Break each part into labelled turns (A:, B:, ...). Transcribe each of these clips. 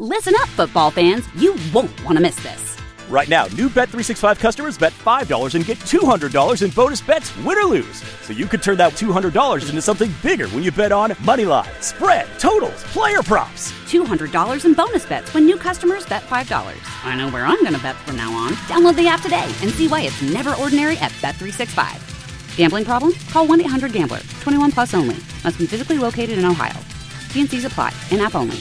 A: Listen up, football fans. You won't want to miss this.
B: Right now, new Bet365 customers bet $5 and get $200 in bonus bets, win or lose. So you could turn that $200 into something bigger when you bet on moneyline, spread, totals, player props.
A: $200 in bonus bets when new customers bet $5. I know where I'm going to bet from now on. Download the app today and see why it's never ordinary at Bet365. Gambling problem? Call 1-800-GAMBLER. 21 plus only. Must be physically located in Ohio. T&Cs apply. In-app only.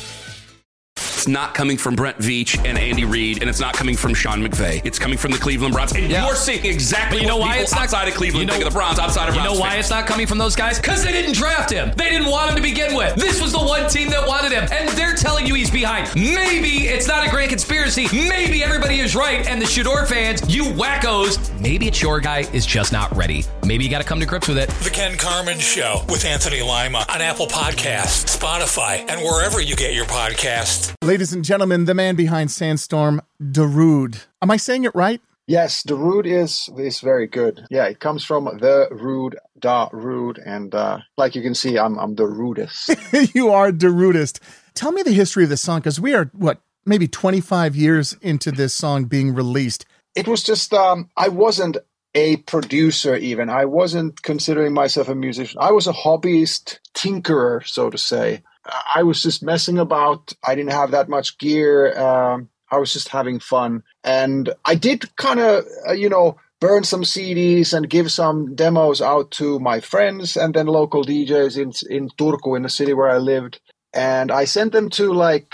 C: It's not coming from Brent Veach and Andy Reid, and it's not coming from Sean McVay. It's coming from the Cleveland Browns. And you're seeing exactly what people outside of Cleveland think of the Browns, outside of Browns.
D: You know why it's not coming from those guys? Because they didn't draft him. They didn't want him to begin with. This was the one team that wanted him, and they're telling you he's behind. Maybe it's not a grand conspiracy. Maybe everybody is right, and the Shador fans, you wackos, maybe it's your guy is just not ready. Maybe you got to come to grips with it.
E: The Ken Carman Show with Anthony Lima on Apple Podcasts, Spotify, and wherever you get your podcasts.
F: Ladies and gentlemen, the man behind Sandstorm, Darude. Am I saying it right?
G: Yes, Darude is very good. Yeah, it comes from the rude, da rude, and like you can see, I'm the rudest.
F: You are Darudist. Tell me the history of this song, because we are, maybe 25 years into this song being released.
G: It was just, I wasn't a producer even. I wasn't considering myself a musician. I was a hobbyist tinkerer, so to say. I was just messing about. I didn't have that much gear. I was just having fun. And I did kind of, burn some CDs and give some demos out to my friends and then local DJs in Turku, in the city where I lived. And I sent them to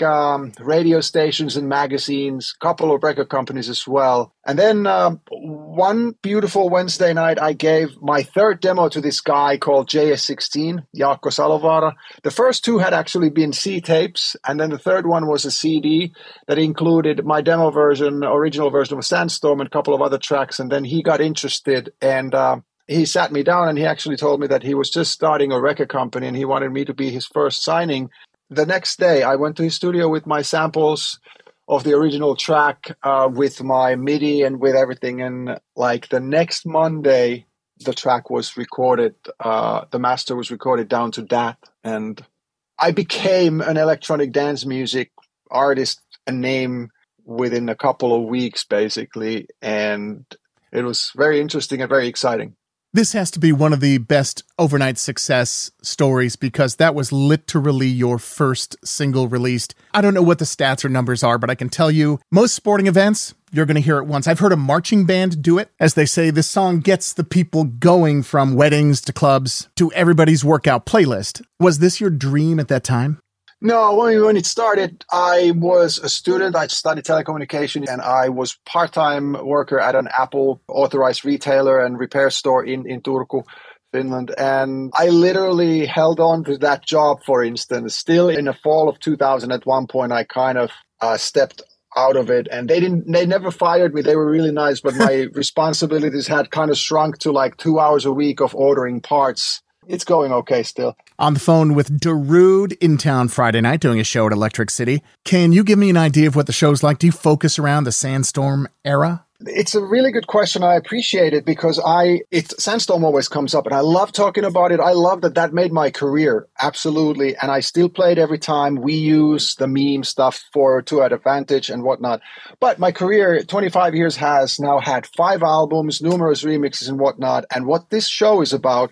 G: radio stations and magazines, a couple of record companies as well. And then one beautiful Wednesday night, I gave my third demo to this guy called JS16, Jaakko Salovaara. The first two had actually been C-tapes, and then the third one was a CD that included my demo version, original version of Sandstorm, and a couple of other tracks. And then he got interested, and he sat me down, and he actually told me that he was just starting a record company, and he wanted me to be his first signing. The next day, I went to his studio with my samples of the original track, with my MIDI and with everything. And the next Monday, the track was recorded. The master was recorded down to that. And I became an electronic dance music artist, a name within a couple of weeks, basically. And it was very interesting and very exciting.
F: This has to be one of the best overnight success stories, because that was literally your first single released. I don't know what the stats or numbers are, but I can tell you most sporting events, you're going to hear it once. I've heard a marching band do it. As they say, this song gets the people going from weddings to clubs to everybody's workout playlist. Was this your dream at that time?
G: No, when it started, I was a student. I studied telecommunication, and I was part-time worker at an Apple authorized retailer and repair store in Turku, Finland. And I literally held on to that job, for instance. Still in the fall of 2000, at one point, I kind of stepped out of it, and they never fired me. They were really nice, but my responsibilities had kind of shrunk to 2 hours a week of ordering parts. It's going okay still.
F: On the phone with Darude in town Friday night doing a show at Electric City. Can you give me an idea of what the show's like? Do you focus around the Sandstorm era?
G: It's a really good question. I appreciate it because Sandstorm always comes up, and I love talking about it. I love that made my career. Absolutely. And I still play it every time. We use the meme stuff to our advantage and whatnot. But my career, 25 years, has now had 5 albums, numerous remixes and whatnot. And what this show is about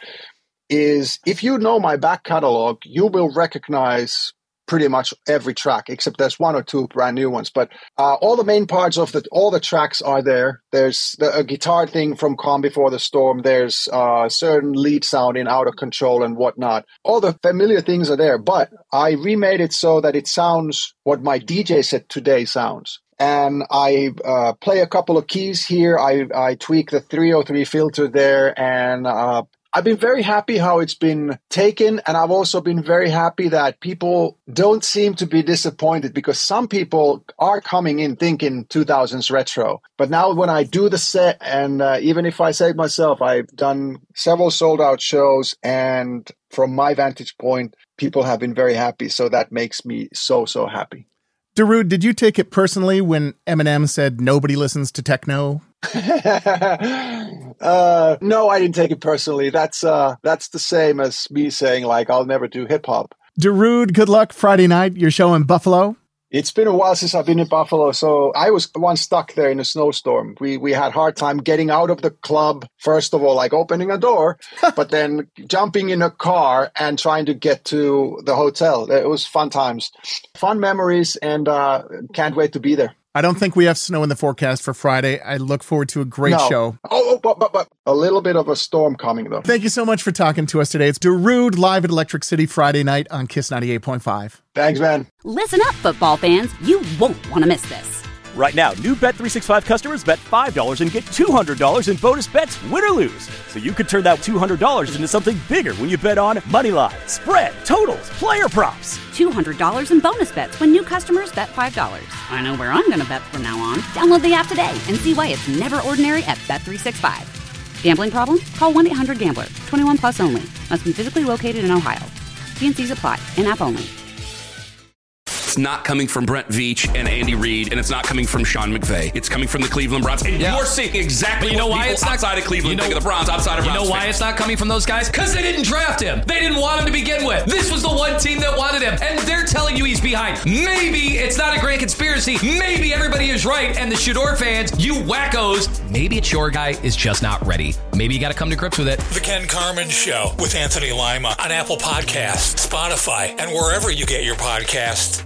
G: is, if you know my back catalog, you will recognize pretty much every track, except there's 1 or 2 brand new ones. But all the main parts of all the tracks are there. There's a guitar thing from Calm Before the Storm. There's a certain lead sound in Out of Control and whatnot. All the familiar things are there, but I remade it so that it sounds what my DJ set today sounds. And I play a couple of keys here. I tweak the 303 filter there, and I've been very happy how it's been taken, and I've also been very happy that people don't seem to be disappointed, because some people are coming in thinking 2000s retro. But now when I do the set, and even if I say it myself, I've done several sold-out shows, and from my vantage point, people have been very happy, so that makes me so happy.
F: Darude, did you take it personally when Eminem said nobody listens to techno?
G: No, I didn't take it personally. That's the same as me saying I'll never do hip hop.
F: Darude, good luck Friday night. Your show in Buffalo.
G: It's been a while since I've been in Buffalo, so I was once stuck there in a snowstorm. We had a hard time getting out of the club, first of all, like opening a door, but then jumping in a car and trying to get to the hotel. It was fun times, fun memories, and can't wait to be there.
F: I don't think we have snow in the forecast for Friday. I look forward to a great show.
G: But a little bit of a storm coming, though.
F: Thank you so much for talking to us today. It's Darude live at Electric City Friday night on Kiss 98.5.
G: Thanks, man.
A: Listen up, football fans. You won't want to miss this.
B: Right now, new Bet365 customers bet $5 and get $200 in bonus bets, win or lose. So you could turn that $200 into something bigger when you bet on moneyline, spread, totals, player props.
A: $200 in bonus bets when new customers bet $5. I know where I'm going to bet from now on. Download the app today and see why it's never ordinary at Bet365. Gambling problem? Call 1-800-GAMBLER. 21 plus only. Must be physically located in Ohio. T&Cs apply. In-app only.
C: It's not coming from Brent Veach and Andy Reid, and it's not coming from Sean McVay. It's coming from the Cleveland Browns. And you're seeing exactly
D: you know
C: what
D: why
C: people
D: it's not,
C: outside of Cleveland think of the Browns, outside of Browns.
D: You know why
C: fans.
D: it's not coming from those guys? Because they didn't draft him. They didn't want him to begin with. This was the one team that wanted him, and they're telling you he's behind. Maybe it's not a grand conspiracy. Maybe everybody is right, and the Shador fans, you wackos, maybe it's your guy is just not ready. Maybe you got to come to grips with it.
E: The Ken Carman Show with Anthony Lima on Apple Podcasts, Spotify, and wherever you get your podcasts.